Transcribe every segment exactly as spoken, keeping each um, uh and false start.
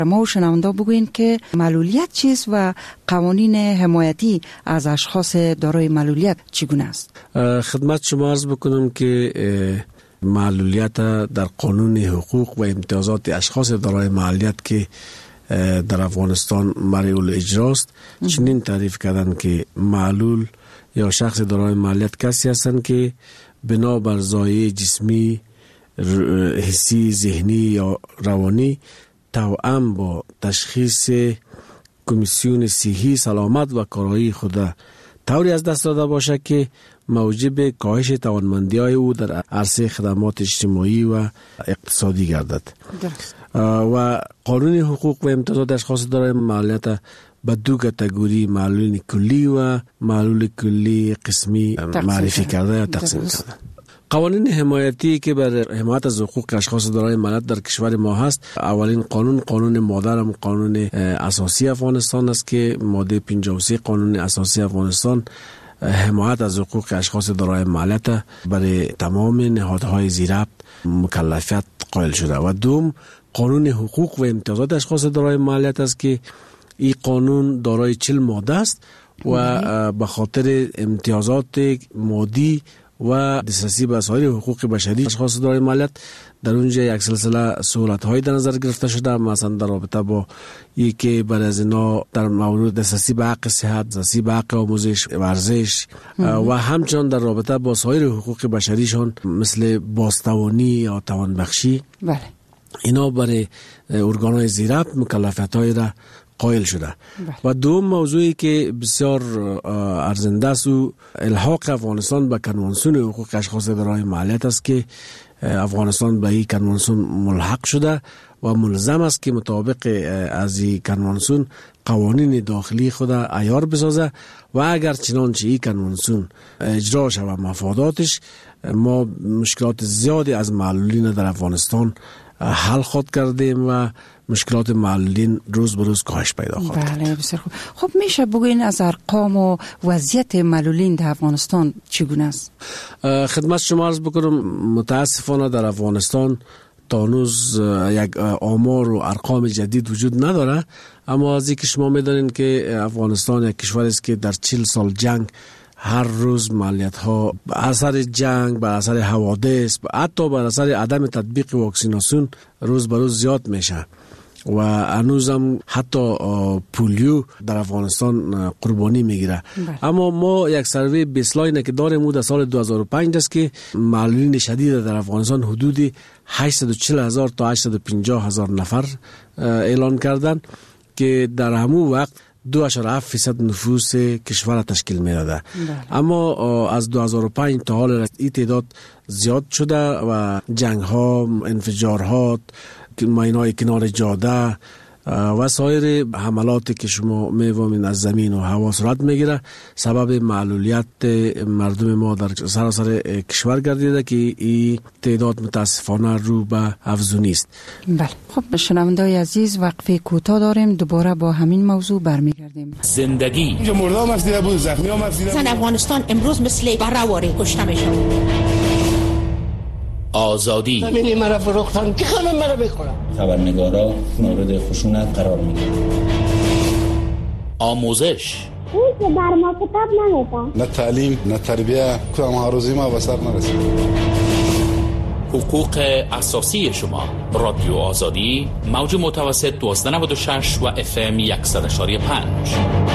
ما شنونده بگوین که معلولیت چیست و قوانین حمایتی از اشخاص دارای معلولیت چگونه است؟ خدمت شما عرض بکنم که معلولیت در قانون حقوق و امتیازات اشخاص دارای معلولیت که در افغانستان مورد اجراست چنین تعریف کردن که معلول یا شخص دارای معلولیت کسی هستند که بنا بر زایه جسمی، حسی، ذهنی یا روانی توأم با تشخیص کمیسیون صحی سلامت و کارایی خود طوری از دست داده باشد که موجب کاهش توانمندی‌های او در عرصه خدمات اجتماعی و اقتصادی گردد. درست. و قانون حقوق و امتیازات اشخاص دارای معلولیت به دو کاتگوری معلول کلی و معلول کلی قسمی معرفی کرده یا تقسیم کرده. قوانین حمایتی که بر حمایت از حقوق اشخاص دارای معلولیت در کشور ما هست، اولین قانون قانون مادرم قانون اساسی افغانستان است که ماده پنجاه و سه قانون اساسی افغانستان حمایت از حقوق اشخاص دارای معلولیت برای تمام نهادهای زیربط مکلفیت قائل شده و دوم قانون حقوق و امتیازات اشخاص دارای معلولیت است که این قانون دارای چهل ماده است و به خاطر امتیازات مادی و دسترسی به سایر حقوق بشری اشخاص دارای معلولیت در اونجا یک سلسله سهولت‌های در نظر گرفته شده، مثلا در رابطه با یکی بر از اینا در مورد دسترسی به حق صحت، دسترسی به حق آموزش، ورزش و همچنان در رابطه با سایر حقوق بشریشان مثل بازتوانی یا توانبخشی. بله. اینا برای ارگان‌های زیربط مکلفیت‌های را قائل شده. بله. و دوم موضوعی که بسیار ارزنده است و الحاق افغانستان به کنوانسیون حقوق اشخاص دارای معلولیت است که افغانستان به این کنوانسیون ملحق شده و ملزم است که مطابق از این کنوانسیون قوانین داخلی خود عیار بسازه و اگر چنانچه این کنوانسیون اجرا شود و مفاداتش ما مشکلات زیادی از معلولین در افغانستان حل خود کردیم و مشکلات معلولین روز به روز کاهش پیدا خواهد کرد. بله بسیار خوب. خب میشه بگوین از ارقام و وضعیت معلولین در افغانستان چگونه است؟ خدمت شما عرض بکنم متاسفانه در افغانستان تا هنوز یک آمار و ارقام جدید وجود نداره، اما از اینکه شما میدانین که افغانستان یک کشور است که در چهل سال جنگ هر روز معلولیت ها به اثر جنگ، به اثر حوادث، حتی به اثر عدم تطبیق واکسیناسیون روز به روز زیاد میشه و هنوزم حتی پولیو در افغانستان قربانی میگیره. اما ما یک سروی بیسلاین که داریم در سال دو هزار و پنج است که معلولین شدید در افغانستان حدود هشتصد و چهل هزار تا هشتصد و پنجاه هزار نفر اعلان کردن که در همون وقت دو اشاره هفت فیصد نفوس کشور تشکیل میداده. اما از دو هزار و پنج تا حال این تعداد زیاد شده و جنگ ها، انفجارها، ماینای کنار جاده و سایر حملاتی که شما می‌فهمین از زمین و هوا صورت میگیره سبب معلولیت مردم ما در سراسر کشور گردیده که این تعداد متاسفانه رو به افزونی است. بله. خب شنونده‌های عزیز وقفه کوتاه داریم، دوباره با همین موضوع برمیگردیم. زندگی اینجا مردم هستیده بود، زخمی هم هستیده بود. افغانستان امروز مثل برآواره کشته میشه. آزادی همینی مرا فروختن که خانم مرا بخورم. خبرنگارا مورد خشونت قرار میگیرن. آموزش اون که بر ما کتاب نمیدن، نه تعلیم نه تربیه، که ما روزی ما بسر نرسید. حقوق اساسی شما. رادیو آزادی موج متوسط دویست و نود و شش و اف ام صد و یک و پنج.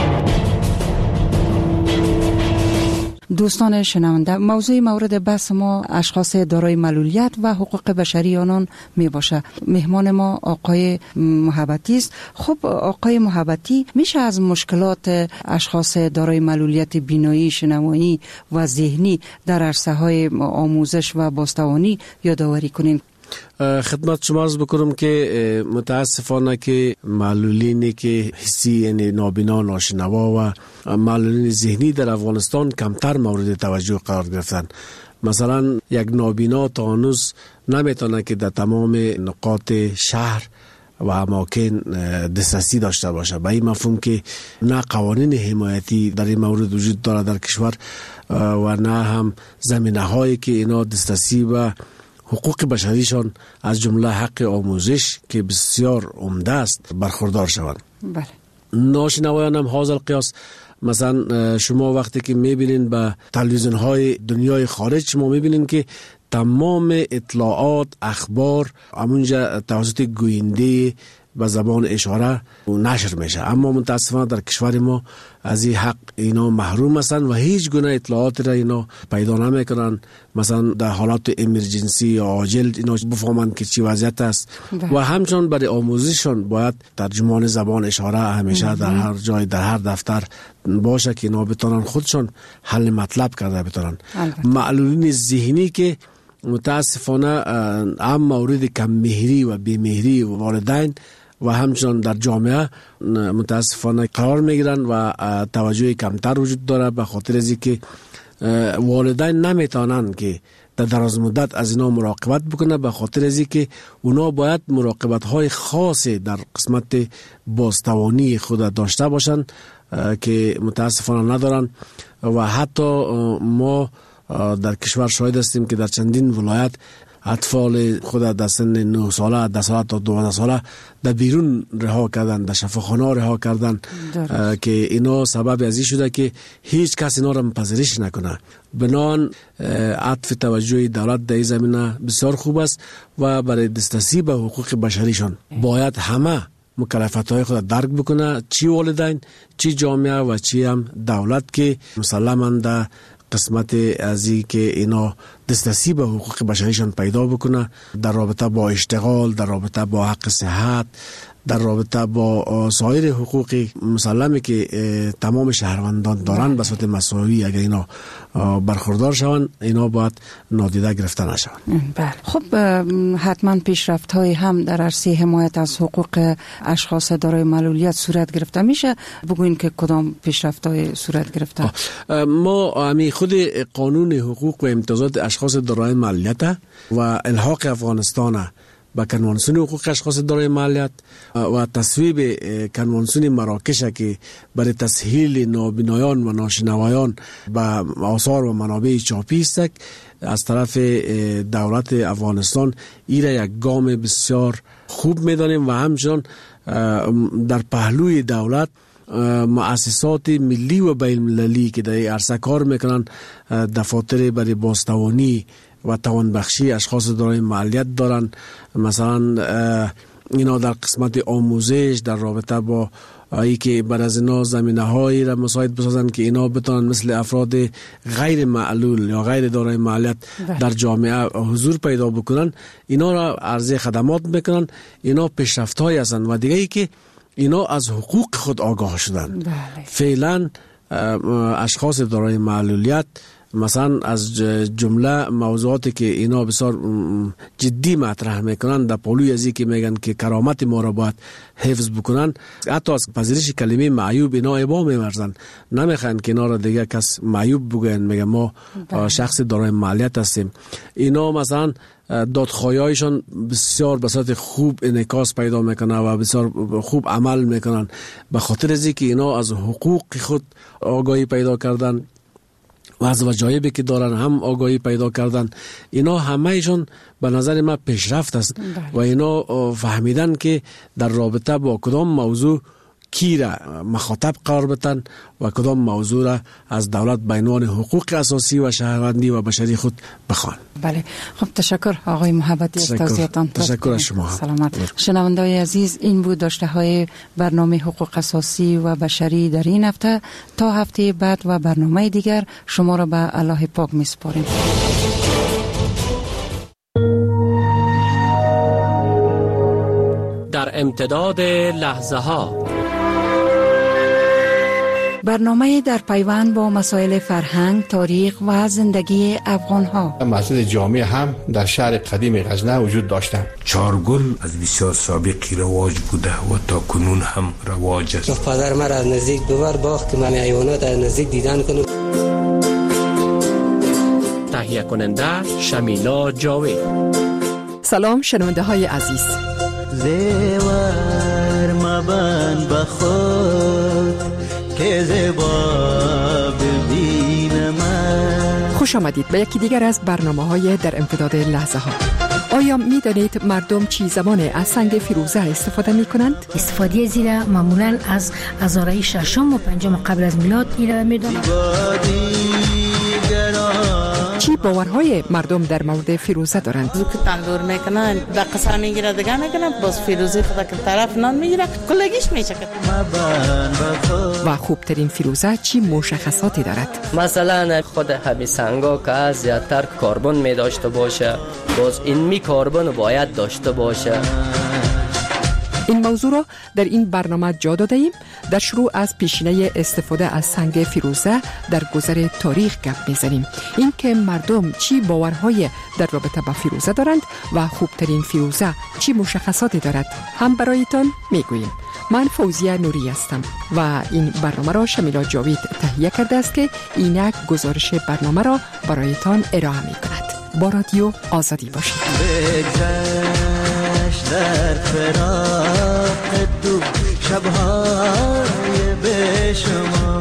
دوستان شنونده، موضوع مورد بحث ما اشخاص دارای معلولیت و حقوق بشری آنان می باشه. مهمان ما آقای محبتی است. خب آقای محبتی، میشه از مشکلات اشخاص دارای معلولیت بینایی، شنوایی و ذهنی در عرصه های آموزش و بازتوانی یادآوری کنین؟ خدمت شما عرض بکنم که متاسفانه که معلولینی که حسی یعنی نابینا، ناشنوا و معلولین ذهنی در افغانستان کمتر مورد توجه قرار گرفتن. مثلا یک نابینا تا هنوز نمیتونه که در تمام نقاط شهر و اماکن دسترسی داشته باشه. به این مفهوم که نه قوانین حمایتی در این مورد وجود داره در کشور و نه هم زمینه هایی که اینا دسترسی و حقوق بشریشان از جمله حق آموزش که بسیار عمده است برخوردار شوند. بله. ناشنوایان هم حاضر قیاس، مثلا شما وقتی که میبینین به تلویزیون های دنیای خارج، شما میبینین که تمام اطلاعات اخبار همونجا توسط گوینده به زبان اشاره نشر میشه، اما متاسفانه در کشور ما از این حق اینا محروم هستند و هیچ گونه اطلاعات را اینا پیدا نمیکنن. مثلا در حالات امرجنسی یا عاجل اینا بفهمند که چی وضعیت است ده. و همچنان برای آموزششان باید ترجمان زبان اشاره همیشه در هر جای در هر دفتر باشه که اینا بتونن خودشان حل مطلب کرده بتونن. معلولین ذهنی که متاسفانه هم مورد کم مهری و بی‌مهری والدین و همچنان در جامعه متاسفانه قرار میگیرن و توجه کمتر وجود داره، به خاطر از اینکه والدین نمیتونن که در دراز مدت از اینا مراقبت بکنه، به خاطر از اینکه اونا باید مراقبت های خاصی در قسمت بازتوانی خود داشته باشن که متاسفانه ندارن. و حتی ما در کشور شاهد هستیم که در چندین ولایت اطفال خود در سن نه ساله، ده ساله تا دوازده ساله در بیرون رها کردن، در شفاخانه رها کردن که اینا سبب از این شده که هیچ کس اینا را پذیرش نکنه. بنان عطف توجه دولت در این زمینه بسیار خوب است و برای دسترسی به حقوق بشریشان باید همه مکلفیت های خود درک بکنه، چی والدین، چی جامعه و چی هم دولت، که مسلماً در قسمت از این که اینا دسترسی به حقوق بشریشان پیدا بکنه در رابطه با اشتغال، در رابطه با حق صحت، در رابطه با سایر حقوقی مسلمه که تمام شهروندان دارن به صورت مساوی اگر اینا برخوردار شوند، اینا باید نادیده گرفته نشوند. بله. خب حتما پیشرفت های هم در عرصه حمایت از حقوق اشخاص دارای معلولیت صورت گرفته میشه. بگوین که کدام پیشرفت های صورت گرفته؟ ما همی خود قانون حقوق و امتیازات اشخاص دارای معلولیت و الحاق افغانستان با کنوانسیون حقوق اشخاص دارای معلولیت و تصویب کنوانسیون مراکش که برای تسهیل نابینایان و ناشنوایان به آثار و منابع چاپی است، از طرف دولت افغانستان ایره یک گام بسیار خوب میدانیم و همچنان در پهلوی دولت مؤسسات ملی و بین المللی که در عرصه کار میکنن، دفاتر برای بازتوانی و توانبخشی اشخاص دارای معلولیت دارن. مثلا اینا در قسمت آموزش در رابطه با ای که بر از اینا زمینه هایی را مساعد بسازن که اینا بتونن مثل افراد غیر معلول یا غیر دارای معلولیت در جامعه حضور پیدا بکنن، اینا را عرضه خدمات میکنن. اینا پیشرفت های هستن و دیگه ای که اینا از حقوق خود آگاه شدن. فعلا اشخاص دارای معلولیت مثلا از جمله موضوعاتی که اینا بسیار جدی مطرح میکنن در پالوی ازی که میگن که کرامت ما را باید حفظ بکنن، حتی از پذیرش کلمه معیوب اینا ابا میورزن، نمیخوان که اینا را دیگه کس معیوب بگن، میگن ما شخص دارای معلولیت هستیم. اینا مثلا دادخواهیشان بسیار به صورت خوب انعکاس پیدا میکنه و بسیار خوب عمل میکنن، به خاطر ازی که اینا از حقوق خود آگاهی پیدا کردن و از وجایبی که دارن هم آگاهی پیدا کردن. اینا همهشون به نظر من پیشرفت است و اینا فهمیدن که در رابطه با کدام موضوع کی را مخاطب قرار بدن و کدام موضوع را از دولت به عنوان حقوق اساسی و شهروندی و بشری خود بخوان. بله. خب تشکر آقای محبتی از توضیحاتتان. تشکر از شما. سلامت. شنوندگان عزیز، این بود داشته های برنامه حقوق اساسی و بشری در این هفته. تا هفته بعد و برنامه دیگر شما را به الله پاک میسپاریم. در امتداد لحظه ها برنامه در پیوند با مسائل فرهنگ، تاریخ و زندگی افغان ها. مسجد جامع هم در شهر قدیم غزنه وجود داشته. چارگل از بسیار سابقی رواج بوده و تا کنون هم رواج است. پدر من از نزدیک ببر باخت که من حیوانات از نزدیک دیدن کنم. تهیه کننده شمیلا جاوید. سلام شنونده های عزیز. زیور مبن بخود که زیبا ببینم. خوش آمدید به یکی دیگر از برنامه‌های در امتداد لحظه ها. آیا می دانید مردم چی زمان از سنگ فیروزه استفاده می کنند؟ استفاده زیرا معمولا از هزاره ششم و پنجم قبل از میلاد ایره می دانند. چی باورهای مردم در مورد فیروزه دارند؟ زو که تندور میکنن دقیقا میگیره دیگه نکنه باز فیروزه خدا که طرف نان میگیره کلگیش میشه. و خوبترین فیروزه چی مشخصاتی دارد؟ مثلا خود همین سنگا که از زیادتر کربن می داشته باشه، باز این می کربن باید داشته باشه. این موضوع را در این برنامه جا داده ایم. در شروع از پیشینه استفاده از سنگ فیروزه در گذر تاریخ گپ میزنیم، این که مردم چی باورهای در رابطه با فیروزه دارند و خوبترین فیروزه چی مشخصاتی دارد هم برایتان میگوییم. من فوزیه نوری هستم و این برنامه را شمیلا جاوید تهیه کرده است که اینک گزارش برنامه را برایتان ارائه میکند. با رادیو آزادی باشید. در فراق دو شبهای به شما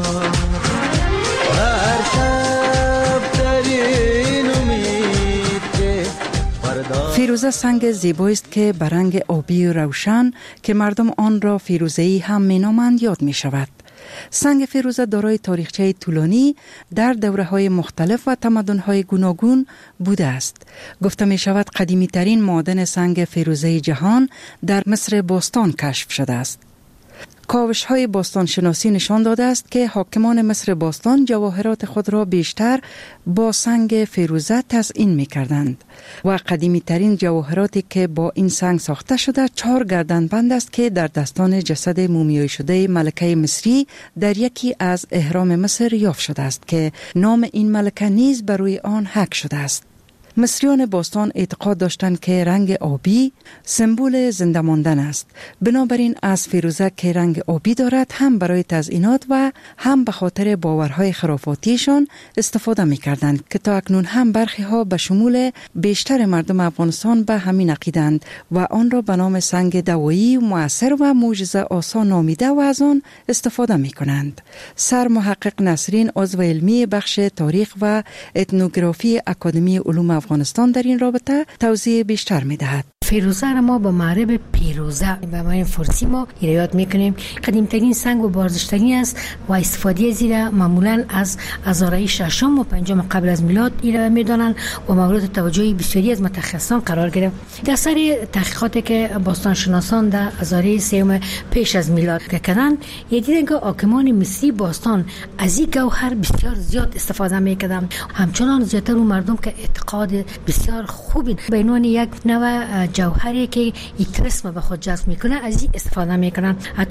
هر شب در این امید که فیروزه سنگ زیبایی است که به رنگ آبی و روشن که مردم آن را فیروزه‌ای هم می‌نامند یاد می‌شود. سنگ فیروزه دارای تاریخچه طولانی در دوره‌های مختلف و تمدن‌های گوناگون بوده است. گفته می شود قدیمی ترین معدن سنگ فیروزه جهان در مصر باستان کشف شده است. کاوش های باستان شناسی نشان داده است که حاکمان مصر باستان جواهرات خود را بیشتر با سنگ فیروزه تزیین می کردند و قدیمی ترین جواهراتی که با این سنگ ساخته شده چهار گردنبند است که در دستان جسد مومیایی شده ملکه مصری در یکی از اهرام مصر یافت شده است که نام این ملکه نیز بر روی آن حک شده است. مصریان باستان اعتقاد داشتند که رنگ آبی سمبل زنده ماندن است. بنابراین از فیروزه که رنگ آبی دارد هم برای تزیینات و هم به خاطر باورهای خرافاتیشان استفاده می کردند که تا اکنون هم برخی ها به شمول بیشتر مردم افغانستان به همین عقیدند و آن را به نام سنگ دوایی مؤثر و معجزه آسا نامیده و از آن استفاده می کنند. سر محقق نسرین عضو علمی بخش تاریخ و اتنوگرافی اکادمی علوم افغانستان در این رابطه توضیح بیشتر می دهد. فیروزه را ما با معرب پیروزه به معنی فارسی ما یاد میکنیم. قدیم ترین سنگ و بارزشترین است و استفاده زیرا معمولا از هزاره ششم و پنجم قبل از میلاد ایره میدانند و مورد توجه بسیاری از متخصصان قرار گرفت. در سر تحقیقاتی که باستان شناسان در هزاره سوم پیش از میلاد کردند، دیدند که حاکمان مصری باستان از این گوهر بسیار زیاد استفاده میکردند. همچنان زیاتر اون مردم که اعتقاد بسیار خوبی به عنوان یک نوع جوهری که یک رسم به خود جذب میکنه از این استفاده میکنن.